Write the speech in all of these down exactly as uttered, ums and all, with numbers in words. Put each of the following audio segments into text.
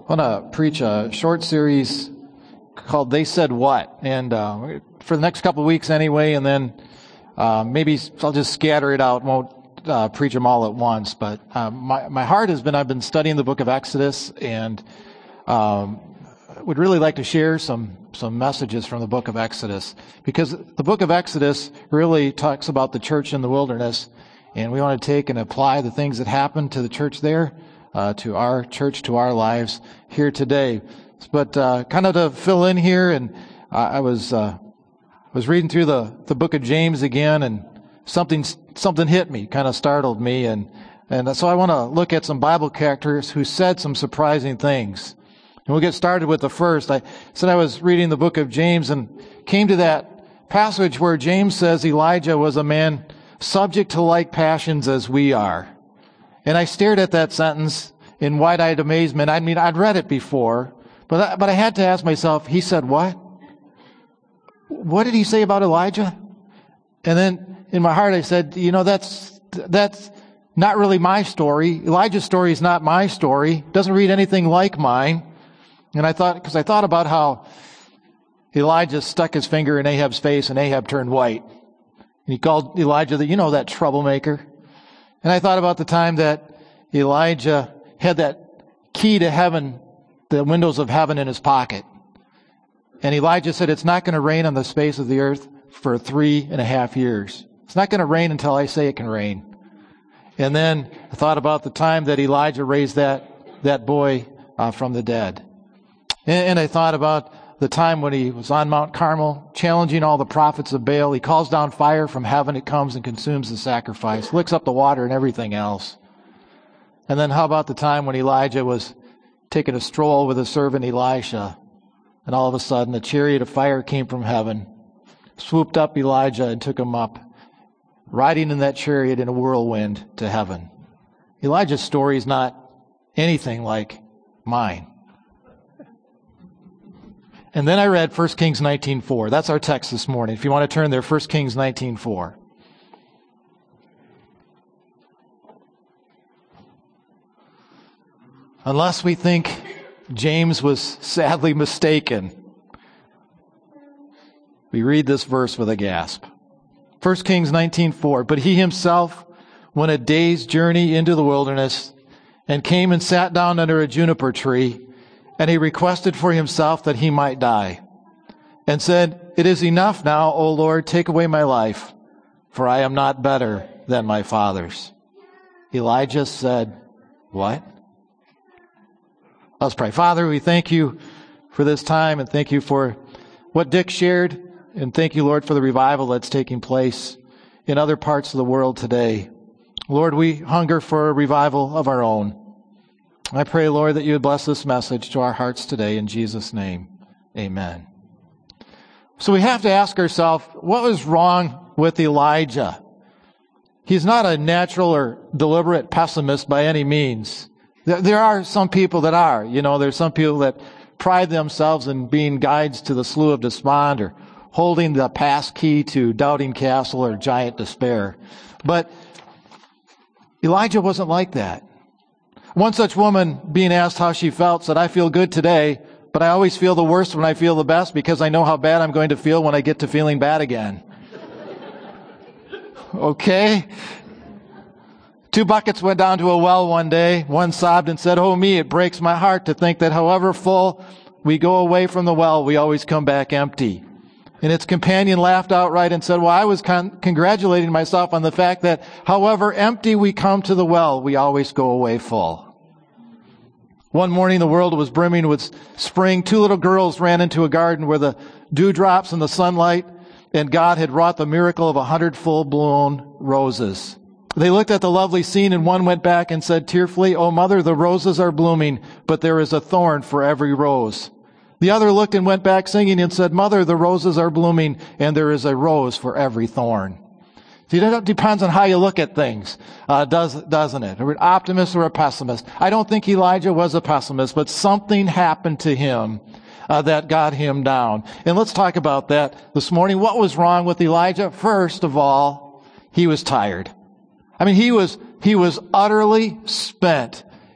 I want to preach a short series called They Said What? And uh, for the next couple of weeks anyway, and then uh, maybe I'll just scatter it out, won't uh, preach them all at once. But uh, my, my heart has been, I've been studying the book of Exodus, and um, would really like to share some, some messages from the book of Exodus, because the book of Exodus really talks about the church in the wilderness, and we want to take and apply the things that happened to the church there, uh, to our church, to our lives here today. But uh, kind of to fill in here, and uh, I was uh, was reading through the, the book of James again, and something something hit me, kind of startled me, and and so I want to look at some Bible characters who said some surprising things. And we'll get started with the first. I said I was reading the book of James and came to that passage where James says Elijah was a man subject to like passions as we are. And I stared at that sentence in wide-eyed amazement. I mean, I'd read it before, but I, but I had to ask myself, he said what? What did he say about Elijah? And then in my heart I said, you know, that's that's not really my story. Elijah's story is not my story. Doesn't read anything like mine. And I thought, because I thought about how Elijah stuck his finger in Ahab's face and Ahab turned white. And he called Elijah, the, you know, that troublemaker. And I thought about the time that Elijah had that key to heaven, the windows of heaven in his pocket. And Elijah said, it's not going to rain on the face of the earth for three and a half years. It's not going to rain until I say it can rain. And then I thought about the time that Elijah raised that, that boy uh, from the dead. And, and I thought about the time when he was on Mount Carmel, challenging all the prophets of Baal. He calls down fire from heaven. It comes and consumes the sacrifice, licks up the water and everything else. And then how about the time when Elijah was taking a stroll with his servant Elisha, and all of a sudden a chariot of fire came from heaven, swooped up Elijah and took him up, riding in that chariot in a whirlwind to heaven. Elijah's story is not anything like mine. And then I read First Kings nineteen four. That's our text this morning. If you want to turn there, First Kings nineteen four. Unless we think James was sadly mistaken, we read this verse with a gasp. First Kings nineteen four. But he himself went a day's journey into the wilderness and came and sat down under a juniper tree. And he requested for himself that he might die, and said, it is enough now, O Lord, take away my life, for I am not better than my fathers. Elijah said, what? Let's pray. Father, we thank you for this time, and thank you for what Dick shared, and thank you, Lord, for the revival that's taking place in other parts of the world today. Lord, we hunger for a revival of our own. I pray, Lord, that you would bless this message to our hearts today. In Jesus' name, amen. So we have to ask ourselves, what was wrong with Elijah? He's not a natural or deliberate pessimist by any means. There are some people that are. You know, there's some people that pride themselves in being guides to the slough of despond, or holding the pass key to Doubting Castle or Giant Despair. But Elijah wasn't like that. One such woman, being asked how she felt, said, I feel good today, but I always feel the worst when I feel the best, because I know how bad I'm going to feel when I get to feeling bad again. Okay? Two buckets went down to a well one day. One sobbed and said, oh me, it breaks my heart to think that however full we go away from the well, we always come back empty. And its companion laughed outright and said, well, I was con- congratulating myself on the fact that however empty we come to the well, we always go away full. One morning, the world was brimming with spring. Two little girls ran into a garden where the dewdrops and the sunlight, and God had wrought the miracle of a hundred full-blown roses. They looked at the lovely scene, and one went back and said tearfully, oh, mother, the roses are blooming, but there is a thorn for every rose. The other looked and went back singing and said, mother, the roses are blooming, and there is a rose for every thorn. See, that depends on how you look at things, uh, does, doesn't it? Are we an optimist or a pessimist? I don't think Elijah was a pessimist, but something happened to him uh, that got him down. And let's talk about that this morning. What was wrong with Elijah? First of all, he was tired. I mean, he was he was utterly spent.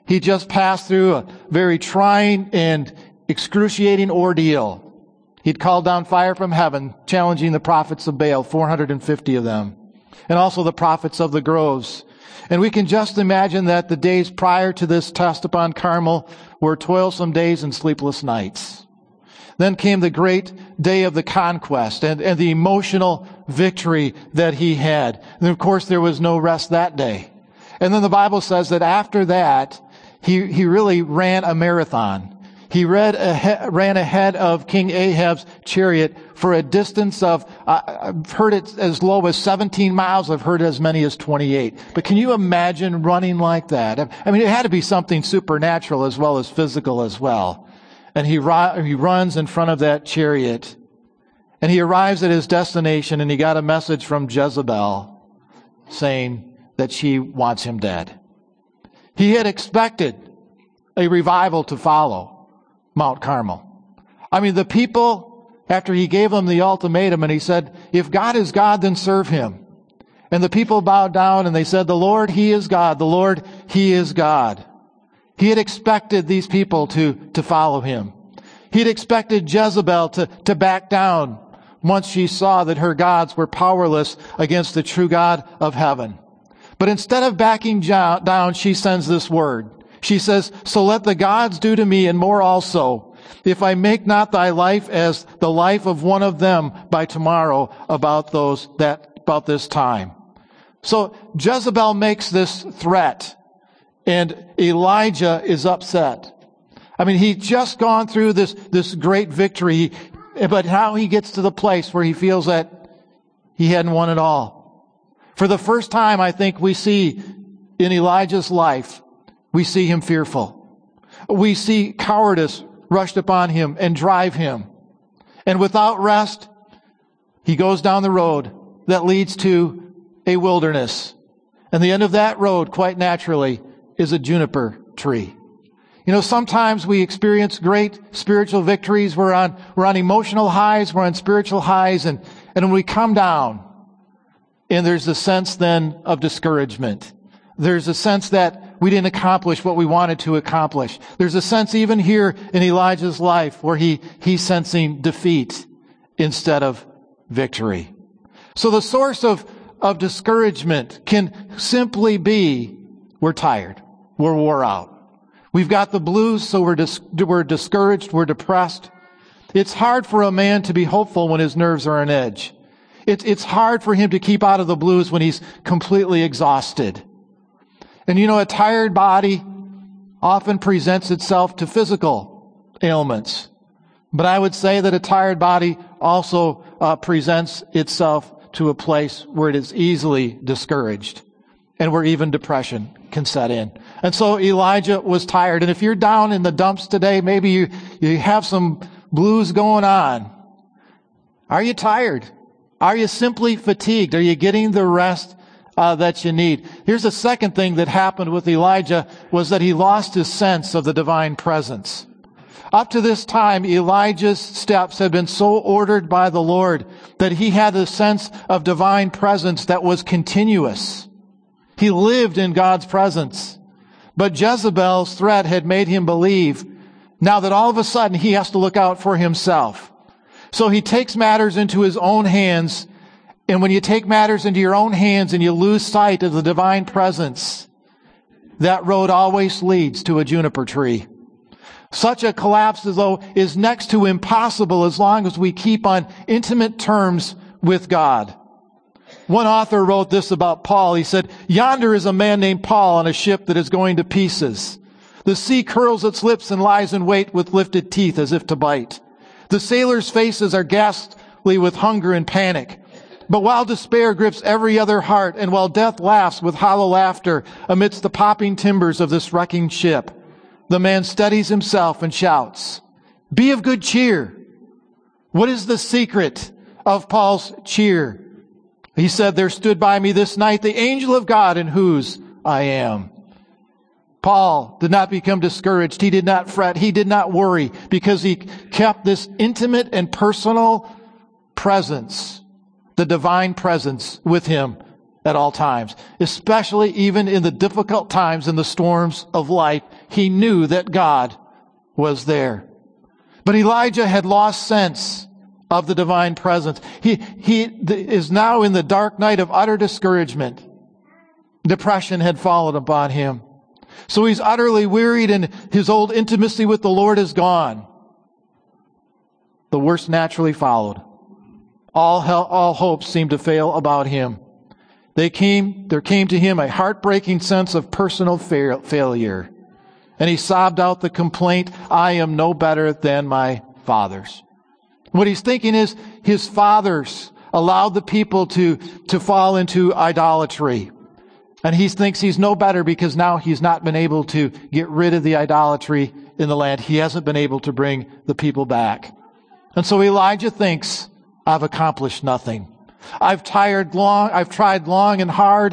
He just passed through a very trying and excruciating ordeal. He'd called down fire from heaven, challenging the prophets of Baal, four hundred fifty of them, and also the prophets of the groves. And we can just imagine that the days prior to this test upon Carmel were toilsome days and sleepless nights. Then came the great day of the conquest and, and the emotional victory that he had. And of course, there was no rest that day. And then the Bible says that after that, he, he really ran a marathon. He read ahead, ran ahead of King Ahab's chariot for a distance of, uh, I've heard it as low as seventeen miles. I've heard as many as twenty-eight. But can you imagine running like that? I mean, it had to be something supernatural as well as physical as well. And he, he runs in front of that chariot. And he arrives at his destination, and he got a message from Jezebel saying that she wants him dead. He had expected a revival to follow Mount Carmel. I mean, the people, after he gave them the ultimatum, and he said, if God is God, then serve him. And the people bowed down, and they said, the Lord, he is God. The Lord, he is God. He had expected these people to, to follow him. He had expected Jezebel to, to back down once she saw that her gods were powerless against the true God of heaven. But instead of backing down, she sends this word. She says, so let the gods do to me and more also, if I make not thy life as the life of one of them by tomorrow about those that about this time. So Jezebel makes this threat, and Elijah is upset. I mean, he'd just gone through this, this great victory, but now he gets to the place where he feels that he hadn't won it all. For the first time, I think we see in Elijah's life, we see him fearful. We see cowardice rushed upon him and drive him. And without rest, he goes down the road that leads to a wilderness. And the end of that road, quite naturally, is a juniper tree. You know, sometimes we experience great spiritual victories. We're on, we're on emotional highs. We're on spiritual highs. And, and when we come down, and there's a sense then of discouragement. There's a sense that we didn't accomplish what we wanted to accomplish. There's a sense even here in Elijah's life where he, he's sensing defeat instead of victory. So the source of, of discouragement can simply be we're tired. We're wore out. We've got the blues, so we're, dis- we're discouraged. We're depressed. It's hard for a man to be hopeful when his nerves are on edge. It, it's hard for him to keep out of the blues when he's completely exhausted. And you know, a tired body often presents itself to physical ailments. But I would say that a tired body also uh, presents itself to a place where it is easily discouraged and where even depression can set in. And so Elijah was tired. And if you're down in the dumps today, maybe you, you have some blues going on. Are you tired? Are you simply fatigued? Are you getting the rest Uh, that you need? Here's the second thing that happened with Elijah was that he lost his sense of the divine presence. Up to this time, Elijah's steps had been so ordered by the Lord that he had a sense of divine presence that was continuous. He lived in God's presence. But Jezebel's threat had made him believe now that all of a sudden he has to look out for himself. So he takes matters into his own hands. And when you take matters into your own hands and you lose sight of the divine presence, that road always leads to a juniper tree. Such a collapse, as though, is next to impossible as long as we keep on intimate terms with God. One author wrote this about Paul. He said, yonder is a man named Paul on a ship that is going to pieces. The sea curls its lips and lies in wait with lifted teeth as if to bite. The sailors' faces are ghastly with hunger and panic. But while despair grips every other heart, and while death laughs with hollow laughter amidst the popping timbers of this wrecking ship, the man steadies himself and shouts, be of good cheer. What is the secret of Paul's cheer? He said, there stood by me this night the angel of God in whose I am. Paul did not become discouraged. He did not fret. He did not worry because he kept this intimate and personal presence, the divine presence with him at all times, especially even in the difficult times and the storms of life he knew that God was there. But Elijah had lost sense of the divine presence. He, he is now in the dark night of utter discouragement. Depression had fallen upon him. So he's utterly wearied and his old intimacy with the Lord is gone. The worst naturally followed. All hell, all hopes seemed to fail about him. They came, there came to him a heartbreaking sense of personal fa- failure. And he sobbed out the complaint, I am no better than my fathers. What he's thinking is his fathers allowed the people to, to fall into idolatry. And he thinks he's no better because now he's not been able to get rid of the idolatry in the land. He hasn't been able to bring the people back. And so Elijah thinks, I've accomplished nothing. I've tired long, I've tried long and hard,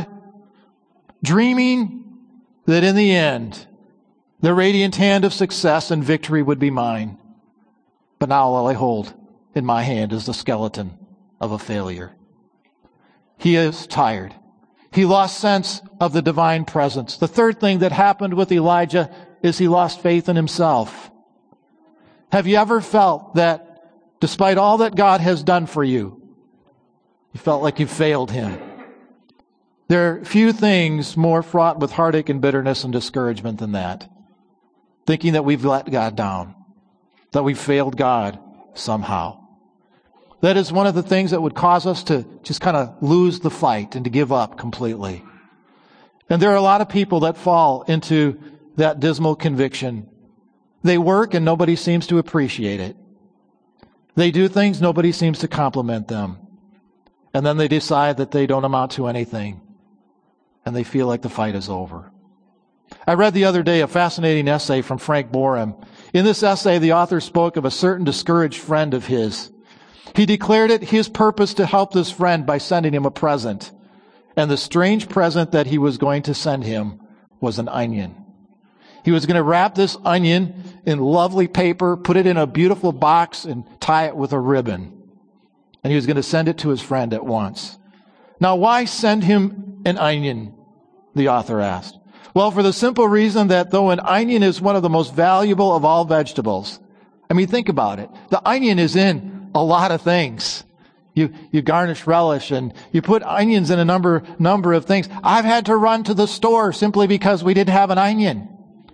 dreaming that in the end, the radiant hand of success and victory would be mine. But now all I hold in my hand is the skeleton of a failure. He is tired. He lost sense of the divine presence. The third thing that happened with Elijah is he lost faith in himself. Have you ever felt that despite all that God has done for you, you felt like you failed him? There are few things more fraught with heartache and bitterness and discouragement than that. Thinking that we've let God down, that we've failed God somehow. That is one of the things that would cause us to just kind of lose the fight and to give up completely. And there are a lot of people that fall into that dismal conviction. They work and nobody seems to appreciate it. They do things, nobody seems to compliment them. And then they decide that they don't amount to anything. And they feel like the fight is over. I read the other day a fascinating essay from Frank Borum. In this essay, the author spoke of a certain discouraged friend of his. He declared it his purpose to help this friend by sending him a present. And the strange present that he was going to send him was an onion. He was going to wrap this onion in lovely paper, put it in a beautiful box, and tie it with a ribbon. And he was going to send it to his friend at once. Now, why send him an onion? The author asked. Well, for the simple reason that though an onion is one of the most valuable of all vegetables, I mean, think about it. The onion is in a lot of things. You you garnish relish and you put onions in a number number of things. I've had to run to the store simply because we didn't have an onion.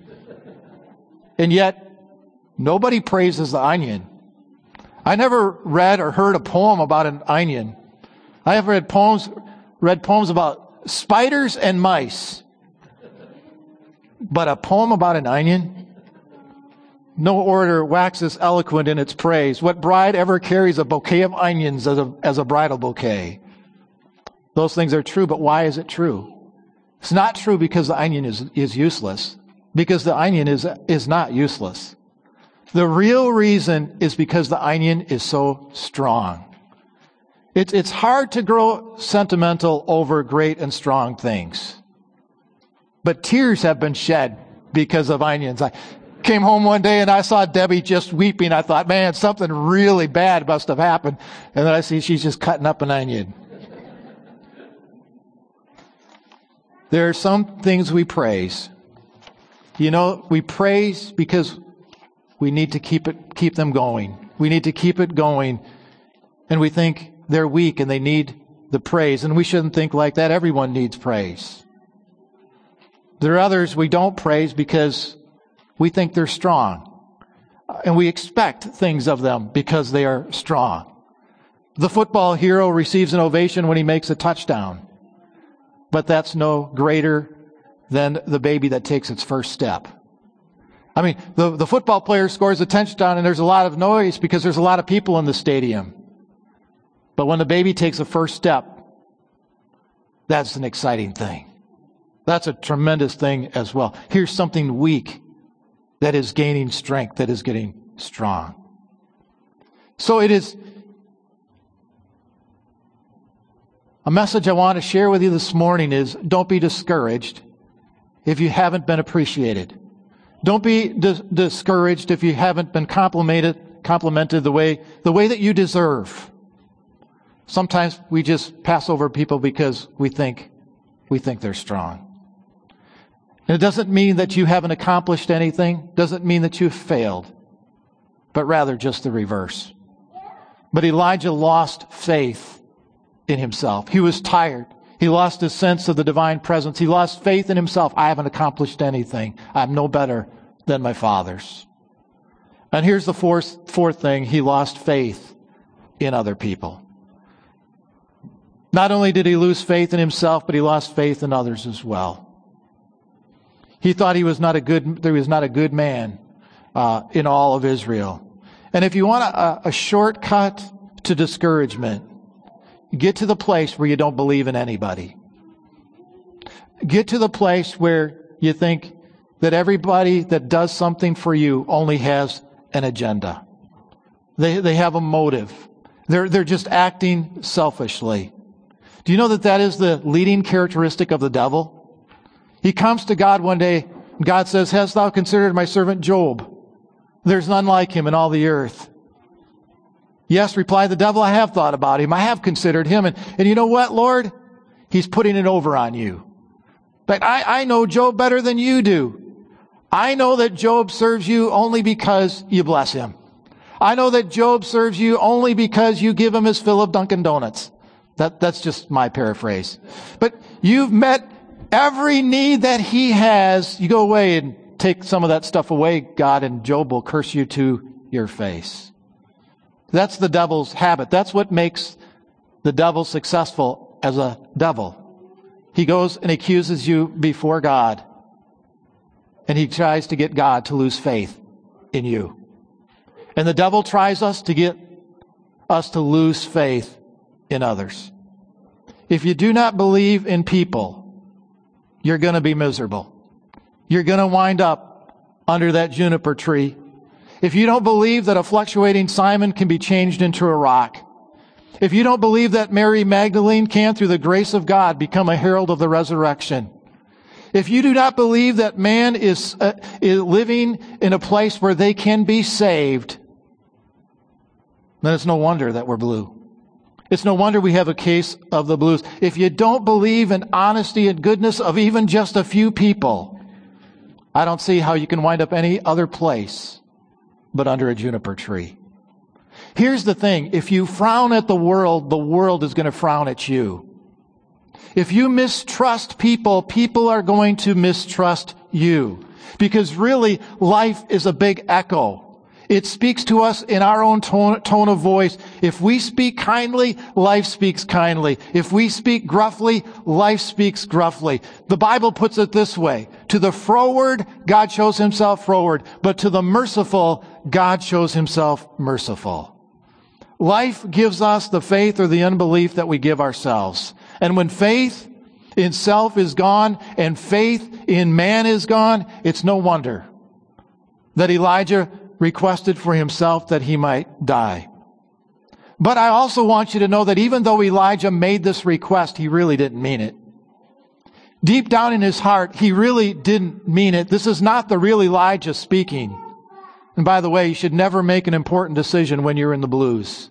And yet, nobody praises the onion. I never read or heard a poem about an onion. I have read poems, read poems about spiders and mice. But a poem about an onion? No orator waxes eloquent in its praise. What bride ever carries a bouquet of onions as a, as a bridal bouquet? Those things are true, but why is it true? It's not true because the onion is, is useless. Because the onion is, is not useless. The real reason is because the onion is so strong. It's, it's hard to grow sentimental over great and strong things. But tears have been shed because of onions. I came home one day and I saw Debbie just weeping. I thought, man, something really bad must have happened. And then I see she's just cutting up an onion. There are some things we praise. You know, we praise because we need to keep it, keep them going. We need to keep it going. And we think they're weak and they need the praise. And we shouldn't think like that. Everyone needs praise. There are others we don't praise because we think they're strong. And we expect things of them because they are strong. The football hero receives an ovation when he makes a touchdown. But that's no greater than the baby that takes its first step. I mean, the, the football player scores a touchdown and there's a lot of noise because there's a lot of people in the stadium. But when the baby takes a first step, that's an exciting thing. That's a tremendous thing as well. Here's something weak that is gaining strength, that is getting strong. So it is a message I want to share with you this morning is don't be discouraged if you haven't been appreciated. Don't be dis- discouraged if you haven't been complimented, complimented the way, the way that you deserve. Sometimes we just pass over people because we think, we think they're strong. And it doesn't mean that you haven't accomplished anything. Doesn't mean that you've failed. But rather just the reverse. But Elijah lost faith in himself. He was tired. He lost his sense of the divine presence. He lost faith in himself. I haven't accomplished anything. I'm no better than my fathers. And here's the fourth, fourth thing. He lost faith in other people. Not only did he lose faith in himself, but he lost faith in others as well. He thought he was not a good, he was not a good man uh, in all of Israel. And if you want a, a shortcut to discouragement, get to the place where you don't believe in anybody. Get to the place where you think that everybody that does something for you only has an agenda. They they have a motive. They're they're just acting selfishly. Do you know that that is the leading characteristic of the devil? He comes to God one day, and God says, "Hast thou considered my servant Job? There's none like him in all the earth." Yes, replied the devil, I have thought about him. I have considered him. And, and you know what, Lord? He's putting it over on you. But I, I know Job better than you do. I know that Job serves you only because you bless him. I know that Job serves you only because you give him his fill of Dunkin' Donuts. That, that's just my paraphrase. But you've met every need that he has. You go away and take some of that stuff away, God, and Job will curse you to your face. That's the devil's habit. That's what makes the devil successful as a devil. He goes and accuses you before God. And he tries to get God to lose faith in you. And the devil tries us to get us to lose faith in others. If you do not believe in people, you're going to be miserable. You're going to wind up under that juniper tree. If you don't believe that a fluctuating Simon can be changed into a rock, if you don't believe that Mary Magdalene can, through the grace of God, become a herald of the resurrection, if you do not believe that man is, uh, is living in a place where they can be saved, then it's no wonder that we're blue. It's no wonder we have a case of the blues. If you don't believe in honesty and goodness of even just a few people, I don't see how you can wind up any other place but under a juniper tree. Here's the thing. If you frown at the world, the world is going to frown at you. If you mistrust people, people are going to mistrust you. Because really, life is a big echo. It speaks to us in our own tone, tone of voice. If we speak kindly, life speaks kindly. If we speak gruffly, life speaks gruffly. The Bible puts it this way. To the froward, God shows himself froward. But to the merciful, God shows himself merciful. Life gives us the faith or the unbelief that we give ourselves. And when faith in self is gone and faith in man is gone, it's no wonder that Elijah requested for himself that he might die. But I also want you to know that even though Elijah made this request, he really didn't mean it. Deep down in his heart, he really didn't mean it. This is not the real Elijah speaking. And by the way, you should never make an important decision when you're in the blues.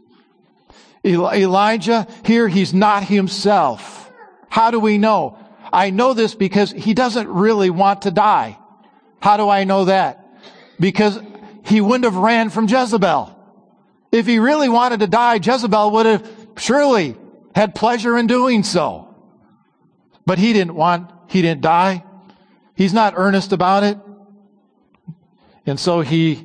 Elijah, here, he's not himself. How do we know? I know this because he doesn't really want to die. How do I know that? Because he wouldn't have ran from Jezebel. If he really wanted to die, Jezebel would have surely had pleasure in doing so. But he didn't want, he didn't die. He's not earnest about it. And so he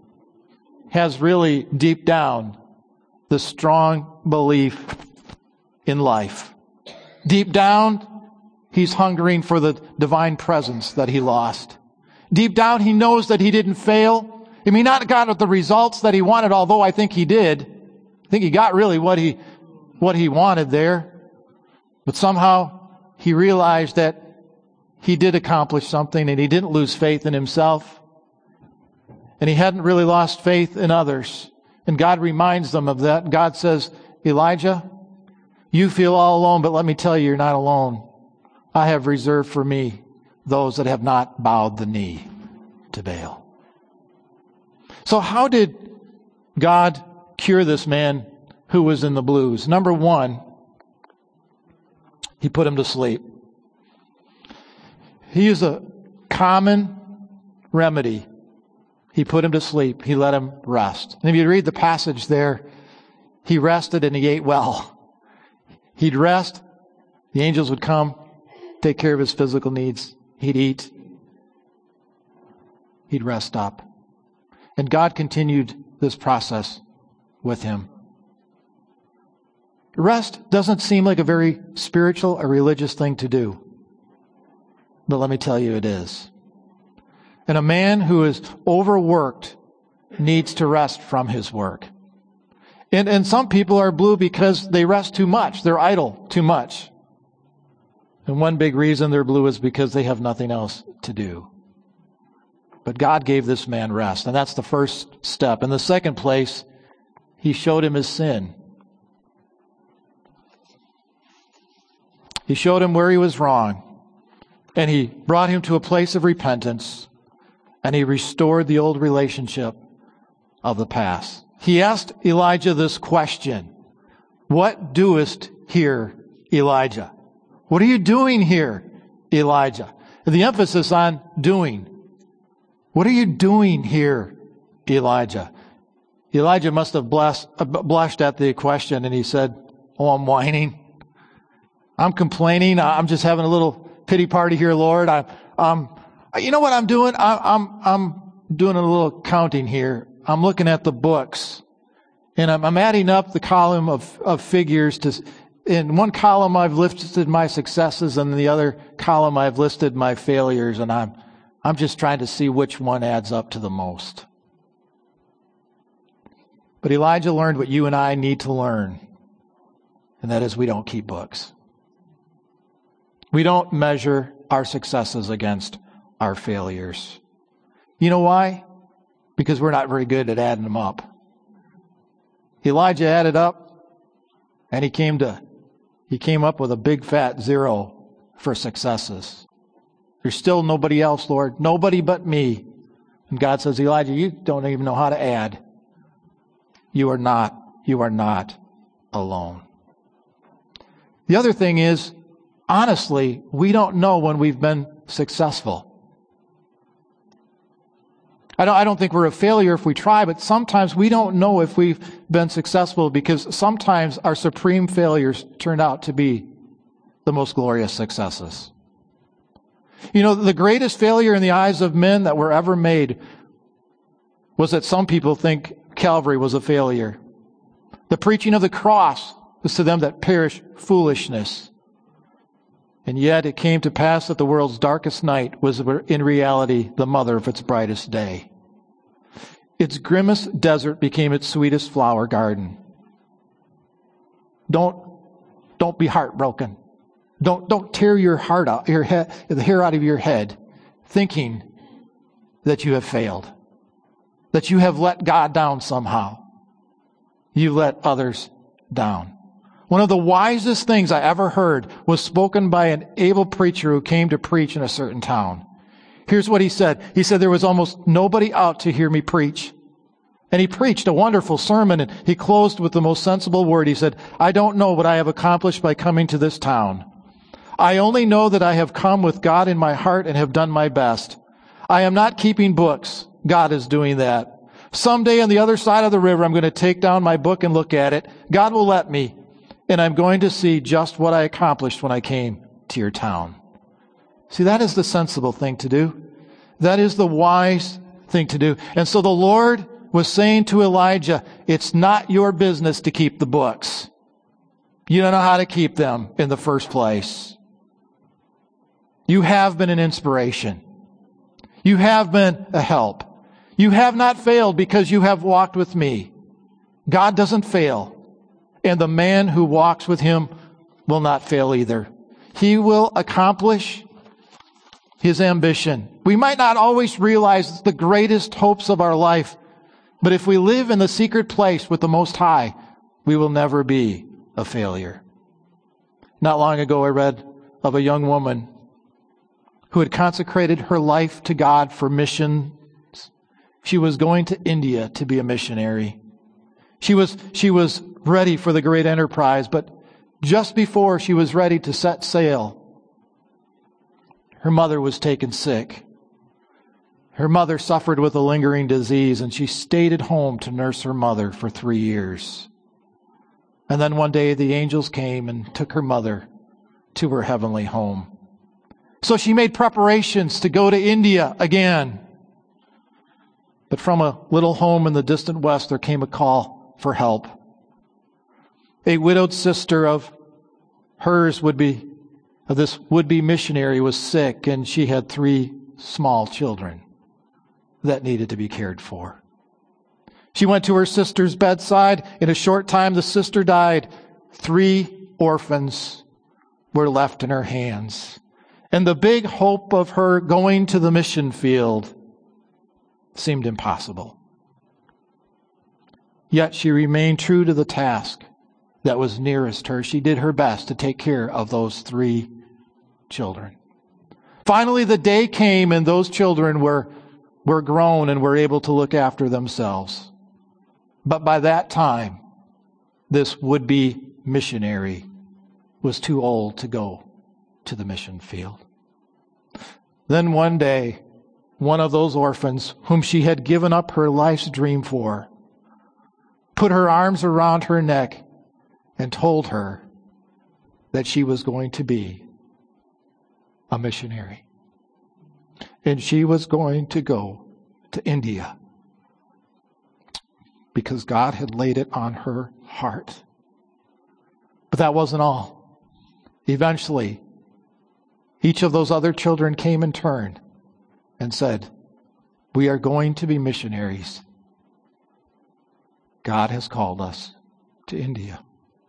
has really deep down the strong belief in life. Deep down, he's hungering for the divine presence that he lost. Deep down, he knows that he didn't fail. He may not have gotten the results that he wanted, although I think he did. I think he got really what he, what he wanted there. But somehow he realized that he did accomplish something and he didn't lose faith in himself. And he hadn't really lost faith in others. And God reminds them of that. God says, Elijah, you feel all alone, but let me tell you, you're not alone. I have reserved for me those that have not bowed the knee to Baal. So how did God cure this man who was in the blues? Number one, he put him to sleep. He is a common remedy. He put him to sleep. He let him rest. And if you read the passage there, he rested and he ate well. He'd rest. The angels would come, take care of his physical needs. He'd eat. He'd rest up. And God continued this process with him. Rest doesn't seem like a very spiritual or religious thing to do. But let me tell you, it is. And a man who is overworked needs to rest from his work. And, and some people are blue because they rest too much. They're idle too much. And one big reason they're blue is because they have nothing else to do. But God gave this man rest, and that's the first step. In the second place, he showed him his sin. He showed him where he was wrong. And he brought him to a place of repentance. And he restored the old relationship of the past. He asked Elijah this question. What doest here, Elijah? What are you doing here, Elijah? The emphasis on doing. What are you doing here, Elijah? Elijah must have blessed, uh, blushed at the question, and he said, oh, I'm whining. I'm complaining. I'm just having a little pity party here, Lord. I, um, you know what I'm doing? I, I'm, I'm doing a little counting here. I'm looking at the books, and I'm, I'm adding up the column of, of figures. To, in one column, I've listed my successes, and in the other column, I've listed my failures, and I'm, I'm just trying to see which one adds up to the most. But Elijah learned what you and I need to learn, and that is we don't keep books. We don't measure our successes against our failures. You know why? Because we're not very good at adding them up. Elijah added up, and he came to, he came up with a big fat zero for successes. There's still nobody else, Lord. Nobody but me. And God says, Elijah, you don't even know how to add. You are not, you are not alone. The other thing is, honestly, we don't know when we've been successful. I don't, I don't think we're a failure if we try, but sometimes we don't know if we've been successful because sometimes our supreme failures turn out to be the most glorious successes. You know, the greatest failure in the eyes of men that were ever made was that some people think Calvary was a failure. The preaching of the cross was to them that perish foolishness. And yet it came to pass that the world's darkest night was in reality the mother of its brightest day. Its grimmest desert became its sweetest flower garden. Don't, don't be heartbroken. Don't, don't tear your heart out, your head, the hair out of your head, thinking that you have failed, that you have let God down somehow. You let others down. One of the wisest things I ever heard was spoken by an able preacher who came to preach in a certain town. Here's what he said. He said, there was almost nobody out to hear me preach. And he preached a wonderful sermon, and he closed with the most sensible word. He said, I don't know what I have accomplished by coming to this town. I only know that I have come with God in my heart and have done my best. I am not keeping books. God is doing that. Someday on the other side of the river, I'm going to take down my book and look at it. God will let me. And I'm going to see just what I accomplished when I came to your town. See, that is the sensible thing to do. That is the wise thing to do. And so the Lord was saying to Elijah, it's not your business to keep the books. You don't know how to keep them in the first place. You have been an inspiration. You have been a help. You have not failed because you have walked with me. God doesn't fail. And the man who walks with him will not fail either. He will accomplish his ambition. We might not always realize the greatest hopes of our life, but if we live in the secret place with the Most High, we will never be a failure. Not long ago, I read of a young woman who had consecrated her life to God for missions. She was going to India to be a missionary. She was, she was ready for the great enterprise, but just before she was ready to set sail, her mother was taken sick Her mother suffered with a lingering disease, and she stayed at home to nurse her mother for three years. And then one day the angels came and took her mother to her heavenly home. So she made preparations to go to India again. But from a little home in the distant west, there came a call for help. A widowed sister of hers would be, of this would-be missionary was sick, and she had three small children that needed to be cared for. She went to her sister's bedside. In a short time, the sister died. Three orphans were left in her hands. And the big hope of her going to the mission field seemed impossible. Yet she remained true to the task that was nearest her. She did her best to take care of those three children. Finally, the day came and those children were, were grown and were able to look after themselves. But by that time, this would-be missionary was too old to go to the mission field. Then one day, one of those orphans whom she had given up her life's dream for put her arms around her neck and told her that she was going to be a missionary. And she was going to go to India because God had laid it on her heart. But that wasn't all. Eventually, each of those other children came in turn and said, "We are going to be missionaries. God has called us to India."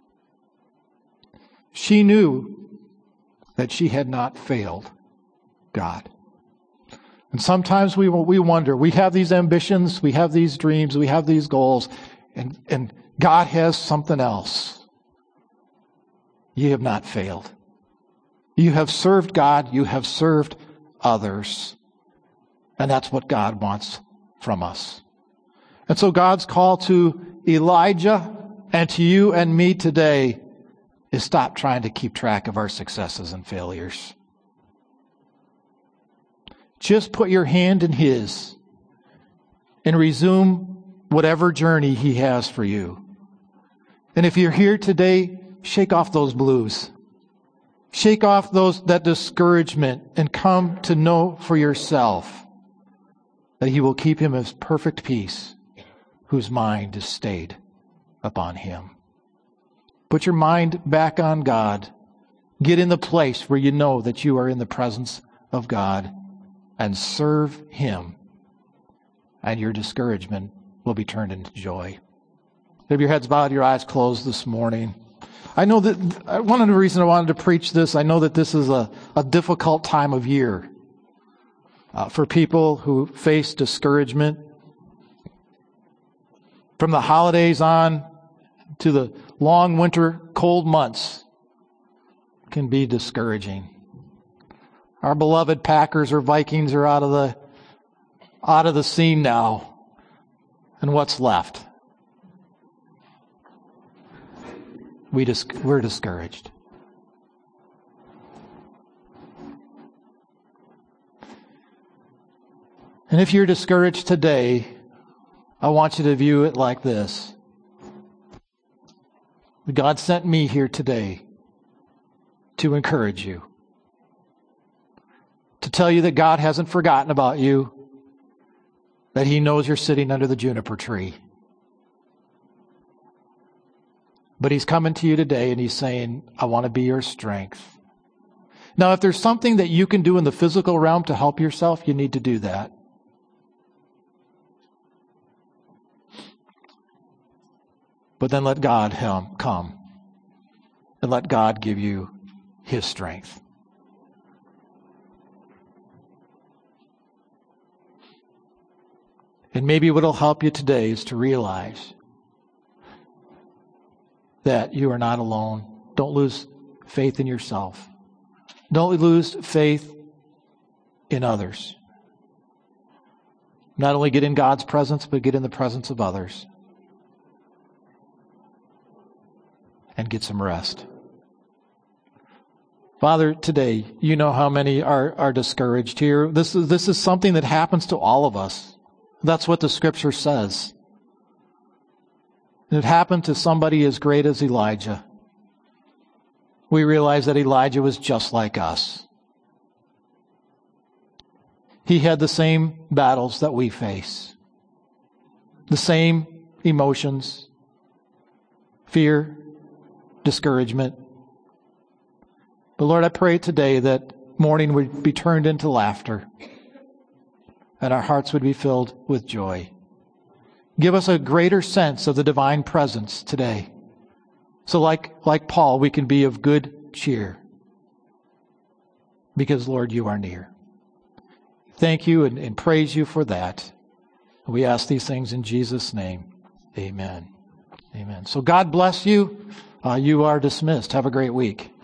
She knew that she had not failed God. And sometimes we we wonder, we have these ambitions, we have these dreams, we have these goals, and, and God has something else. You have not failed. You have served God, you have served others. And that's what God wants from us. And so God's call to Elijah and to you and me today is stop trying to keep track of our successes and failures. Just put your hand in His and resume whatever journey He has for you. And if you're here today, shake off those blues. Shake off those that discouragement and come to know for yourself that He will keep him as perfect peace whose mind is stayed upon Him. Put your mind back on God. Get in the place where you know that you are in the presence of God and serve Him. And your discouragement will be turned into joy. Have your heads bowed, your eyes closed this morning. I know that one of the reasons I wanted to preach this, I know that this is a, a difficult time of year uh, for people who face discouragement. From the holidays on to the long winter cold months can be discouraging. Our beloved Packers or Vikings are out of the out of the scene now. And what's left? We dis- we're discouraged. And if you're discouraged today, I want you to view it like this. God sent me here today to encourage you. To tell you that God hasn't forgotten about you. That He knows you're sitting under the juniper tree. But He's coming to you today and He's saying, I want to be your strength. Now, if there's something that you can do in the physical realm to help yourself, you need to do that. But then let God come and let God give you His strength. And maybe what will help you today is to realize that you are not alone. Don't lose faith in yourself. Don't lose faith in others. Not only get in God's presence, but get in the presence of others. And get some rest. Father, today, you know how many are, are discouraged here. This is, this is something that happens to all of us. That's what the Scripture says. It happened to somebody as great as Elijah. We realize that Elijah was just like us. He had the same battles that we face. The same emotions, fear, discouragement. But Lord, I pray today that mourning would be turned into laughter and our hearts would be filled with joy. Give us a greater sense of the divine presence today. So like, like Paul, we can be of good cheer because, Lord, you are near. Thank you and, and praise you for that. We ask these things in Jesus' name. Amen. Amen. So God bless you. Uh, you are dismissed. Have a great week.